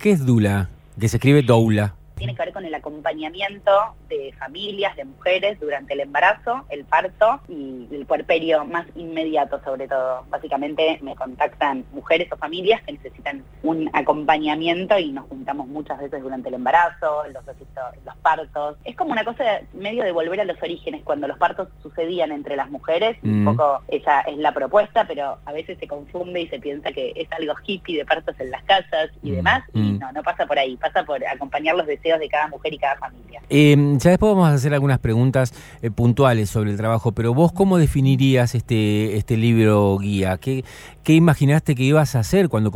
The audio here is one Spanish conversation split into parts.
¿Qué es Dula? Que se escribe Doula. Tiene que ver con el acompañamiento de familias, de mujeres durante el embarazo, el parto y el puerperio más inmediato sobre todo. Básicamente me contactan mujeres o familias que necesitan un acompañamiento y nos juntamos muchas veces durante el embarazo, los partos. Es como una cosa medio de volver a los orígenes, cuando los partos sucedían entre las mujeres, un poco esa es la propuesta, pero a veces se confunde y se piensa que es algo hippie de partos en las casas y demás, y no pasa por ahí, pasa por acompañar los deseos de cada mujer y cada familia. Ya después vamos a hacer algunas preguntas puntuales sobre el trabajo, pero vos, ¿cómo definirías este libro guía? ¿Qué imaginaste que ibas a hacer cuando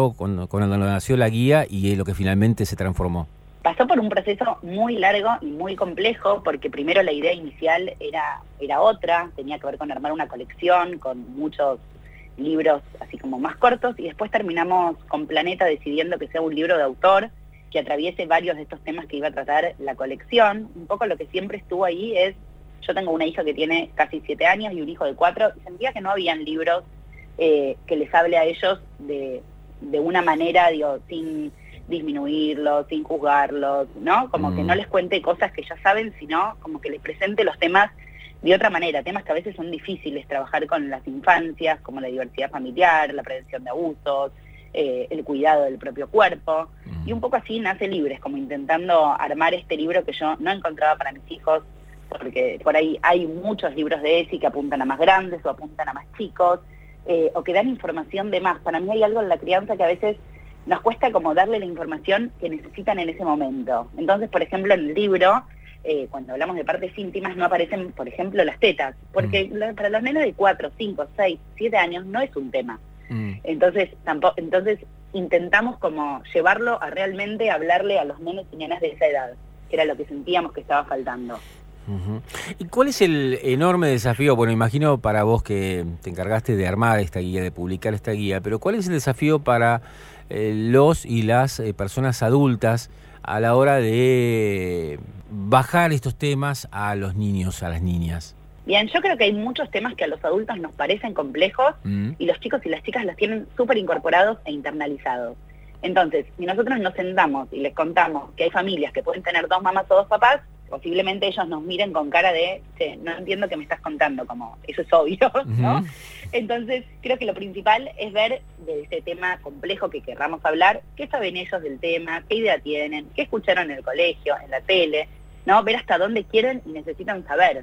nació la guía y lo que finalmente se transformó? Pasó por un proceso muy largo y muy complejo, porque primero la idea inicial era otra, tenía que ver con armar una colección con muchos libros así como más cortos, y después terminamos con Planeta decidiendo que sea un libro de autor, que atraviese varios de estos temas que iba a tratar la colección. Un poco lo que siempre estuvo ahí es, yo tengo una hija que tiene casi 7 años y un hijo de 4, y sentía que no habían libros que les hable a ellos de una manera, sin disminuirlos, sin juzgarlos, ¿no? Como que no les cuente cosas que ya saben, sino como que les presente los temas de otra manera, temas que a veces son difíciles trabajar con las infancias, como la diversidad familiar, la prevención de abusos, el cuidado del propio cuerpo, y un poco así nace Libres, como intentando armar este libro que yo no encontraba para mis hijos, porque por ahí hay muchos libros de ESI que apuntan a más grandes o apuntan a más chicos, o que dan información de más. Para mí hay algo en la crianza que a veces nos cuesta como darle la información que necesitan en ese momento. Entonces, por ejemplo, en el libro, cuando hablamos de partes íntimas, no aparecen, por ejemplo, las tetas, porque para los nenes de 4, 5, 6, 7 años no es un tema. Entonces intentamos como llevarlo a realmente hablarle a los nenes y nenas de esa edad, que era lo que sentíamos que estaba faltando. ¿Y cuál es el enorme desafío? Bueno, imagino para vos que te encargaste de armar esta guía, de publicar esta guía, pero ¿cuál es el desafío para los y las personas adultas a la hora de bajar estos temas a los niños, a las niñas? Bien, yo creo que hay muchos temas que a los adultos nos parecen complejos y los chicos y las chicas los tienen súper incorporados e internalizados. Entonces, si nosotros nos sentamos y les contamos que hay familias que pueden tener 2 mamás o 2 papás, posiblemente ellos nos miren con cara de, che, no entiendo qué me estás contando, como, eso es obvio, ¿no? Entonces, creo que lo principal es ver de ese tema complejo que querramos hablar, qué saben ellos del tema, qué idea tienen, qué escucharon en el colegio, en la tele, ¿no? Ver hasta dónde quieren y necesitan saber.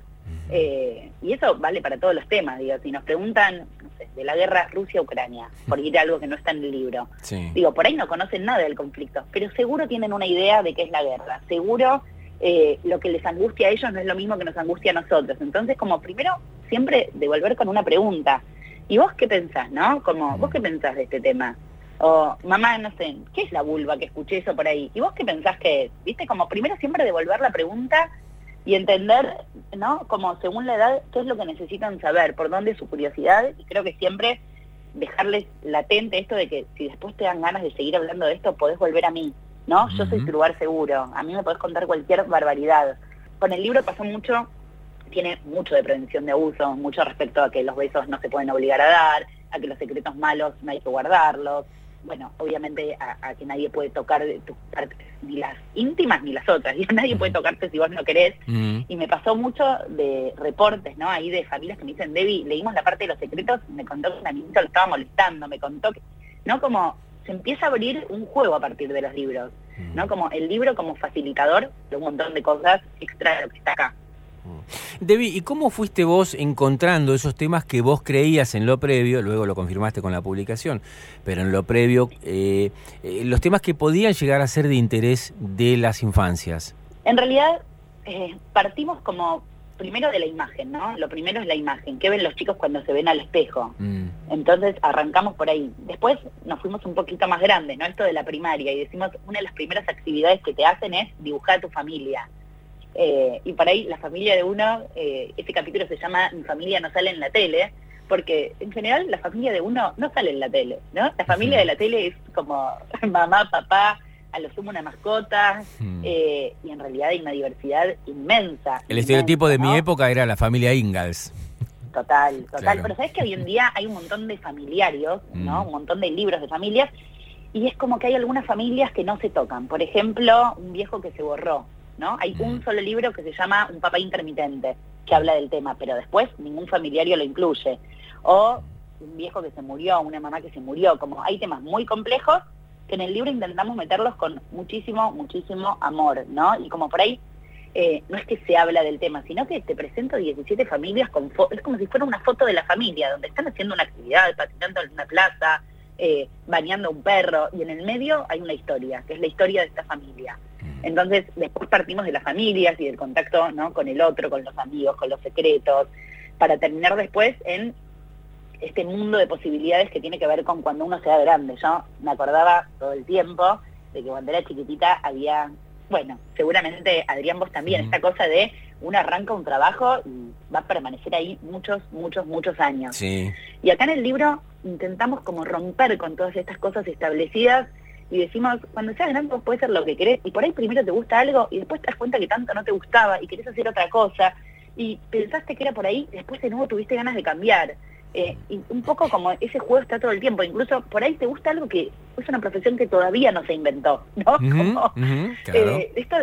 Y eso vale para todos los temas, digo, si nos preguntan, no sé, de la guerra Rusia-Ucrania, por ir a algo que no está en el libro, digo, por ahí no conocen nada del conflicto, pero seguro tienen una idea de qué es la guerra, seguro lo que les angustia a ellos no es lo mismo que nos angustia a nosotros. Entonces, como primero, siempre devolver con una pregunta, ¿y vos qué pensás, no? Como, ¿vos qué pensás de este tema? O, mamá, no sé, ¿qué es la vulva? Que escuché eso por ahí, ¿y vos qué pensás que es? ¿Viste? Como primero siempre devolver la pregunta y entender, ¿no? Como según la edad, qué es lo que necesitan saber, por dónde es su curiosidad, y creo que siempre dejarles latente esto de que si después te dan ganas de seguir hablando de esto, podés volver a mí, ¿no? Yo soy tu lugar seguro, a mí me podés contar cualquier barbaridad. Con el libro pasó mucho, tiene mucho de prevención de abuso, mucho respecto a que los besos no se pueden obligar a dar, a que los secretos malos no hay que guardarlos, bueno, obviamente a que nadie puede tocar tus partes, ni las íntimas ni las otras, digo, nadie puede tocarte si vos no querés, y me pasó mucho de reportes, ¿no? Ahí de familias que me dicen, Debbie, leímos la parte de los secretos, me contó que una niñita lo estaba molestando, me contó que, ¿no? Como se empieza a abrir un juego a partir de los libros, ¿no? Como el libro como facilitador de un montón de cosas extra de lo que está acá. Debbie, ¿y cómo fuiste vos encontrando esos temas que vos creías en lo previo, luego lo confirmaste con la publicación, pero en lo previo, los temas que podían llegar a ser de interés de las infancias? En realidad, partimos como primero de la imagen, ¿no? Lo primero es la imagen, ¿qué ven los chicos cuando se ven al espejo? Entonces arrancamos por ahí. Después nos fuimos un poquito más grandes, ¿no? Esto de la primaria, y decimos, una de las primeras actividades que te hacen es dibujar a tu familia. Y por ahí la familia de uno, ese capítulo se llama Mi familia no sale en la tele, porque en general la familia de uno no sale en la tele, ¿no? La familia de la tele es como mamá, papá, a lo sumo una mascota, y en realidad hay una diversidad inmensa. El estereotipo de mi época era la familia Ingalls. Total. Claro. Pero sabes que hoy en día hay un montón de familiarios, ¿no? Un montón de libros de familias, y es como que hay algunas familias que no se tocan. Por ejemplo, un viejo que se borró, ¿no? Hay un solo libro que se llama Un papá intermitente, que habla del tema, pero después ningún familiario lo incluye. O un viejo que se murió, una mamá que se murió, como hay temas muy complejos que en el libro intentamos meterlos con muchísimo, muchísimo amor, ¿no? Y como por ahí, no es que se habla del tema, sino que te presento 17 familias, es como si fuera una foto de la familia, donde están haciendo una actividad, patinando en una plaza, bañando a un perro, y en el medio hay una historia, que es la historia de esta familia. Entonces, después partimos de las familias y del contacto, ¿no?, con el otro, con los amigos, con los secretos, para terminar después en este mundo de posibilidades que tiene que ver con cuando uno sea grande. Yo me acordaba todo el tiempo de que cuando era chiquitita había, bueno, seguramente Adrián vos también, esta cosa de uno arranca un trabajo y va a permanecer ahí muchos, muchos, muchos años. Sí. Y acá en el libro intentamos como romper con todas estas cosas establecidas y decimos, cuando seas grande vos podés ser lo que querés, y por ahí primero te gusta algo y después te das cuenta que tanto no te gustaba y querés hacer otra cosa y pensaste que era por ahí, después de nuevo tuviste ganas de cambiar. Y un poco como ese juego está todo el tiempo, incluso por ahí te gusta algo que es una profesión que todavía no se inventó, ¿no? Claro. Esto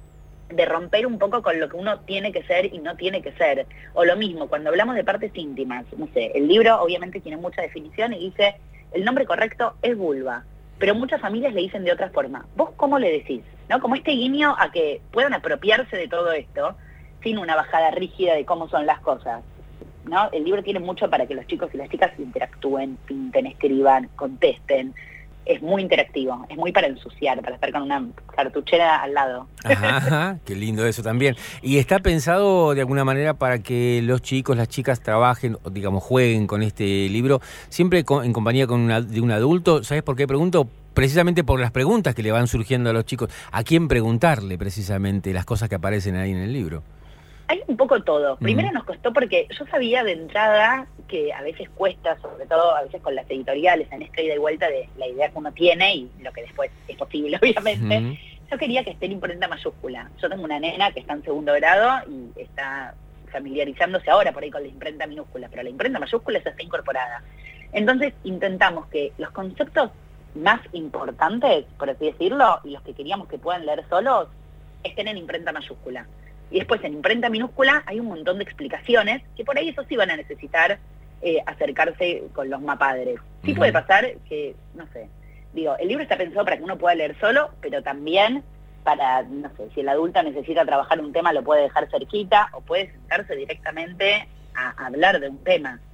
de romper un poco con lo que uno tiene que ser y no tiene que ser. O lo mismo, cuando hablamos de partes íntimas, no sé, el libro obviamente tiene mucha definición y dice, el nombre correcto es vulva, pero muchas familias le dicen de otra forma. ¿Vos cómo le decís? ¿No? Como este guiño a que puedan apropiarse de todo esto sin una bajada rígida de cómo son las cosas, ¿no? El libro tiene mucho para que los chicos y las chicas interactúen, pinten, escriban, contesten. Es muy interactivo, es muy para ensuciar, para estar con una cartuchera al lado. Ajá, qué lindo eso también. ¿Y está pensado de alguna manera para que los chicos, las chicas trabajen, o digamos, jueguen con este libro, siempre en compañía de un adulto? ¿Sabes por qué pregunto? Precisamente por las preguntas que le van surgiendo a los chicos. ¿A quién preguntarle precisamente las cosas que aparecen ahí en el libro? Hay un poco todo. Primero nos costó porque yo sabía de entrada que a veces cuesta, sobre todo a veces con las editoriales, en esta ida y vuelta de la idea que uno tiene y lo que después es posible, obviamente. Yo quería que esté en imprenta mayúscula. Yo tengo una nena que está en 2º grado y está familiarizándose ahora por ahí con la imprenta minúscula, pero la imprenta mayúscula ya está incorporada. Entonces intentamos que los conceptos más importantes, por así decirlo, y los que queríamos que puedan leer solos, estén en imprenta mayúscula. Y después en imprenta minúscula hay un montón de explicaciones que por ahí eso sí van a necesitar acercarse con los mapadres. Sí puede pasar que, no sé, digo, el libro está pensado para que uno pueda leer solo, pero también para, no sé, si el adulto necesita trabajar un tema lo puede dejar cerquita o puede sentarse directamente a hablar de un tema.